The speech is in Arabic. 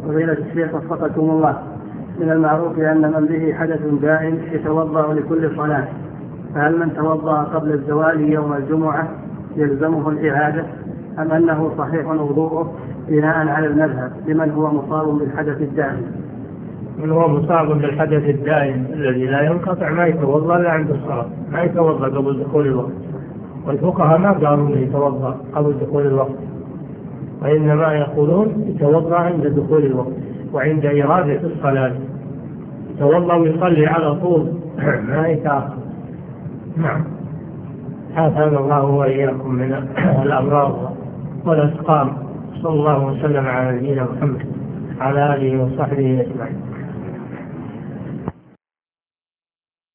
فضيلة الشيخ وفقكم الله، من المعروف أن من به حدث دائم يتوضأ لكل صلاة، فهل من توضأ قبل الزوال يوم الجمعة يلزمه الإعادة أم أنه صحيح وضوءه بناء على المذهب لمن هو مصاب بالحدث الدائم؟ من هو مصاب بالحدث الدائم الذي لا ينقطع ما يتوضأ إلا عند الصلاة، ما يتوضأ قبل دخول الوقت، والفقهاء ما قالوا يتوضأ قبل دخول الوقت، وإنما يقولون يتوضأ عند دخول الوقت وعند إرادة الصلاة، يتوضأ ويصلي على طول ما يتأخر. نعم، حافظنا الله وإياكم من الأمراض والأسقام. صلى الله وسلم على نبينا محمد على آله وصحبه أجمعين.